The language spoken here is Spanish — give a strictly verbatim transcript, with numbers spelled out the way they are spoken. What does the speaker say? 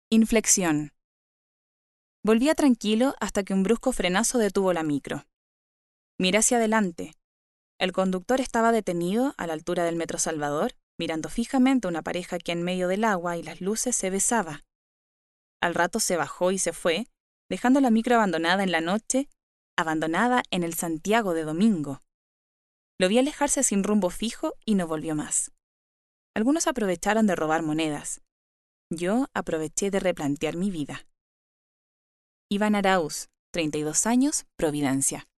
Inflexión. Volvía tranquilo hasta que un brusco frenazo detuvo la micro. Miré hacia adelante. El conductor estaba detenido a la altura del Metro Salvador, mirando fijamente a una pareja que en medio del agua y las luces se besaba. Al rato se bajó y se fue, dejando la micro abandonada en la noche, abandonada en el Santiago de domingo. Lo vi alejarse sin rumbo fijo y no volvió más. Algunos aprovecharon de robar monedas. Yo aproveché de replantear mi vida. Iván Arauz, treinta y dos años, Providencia.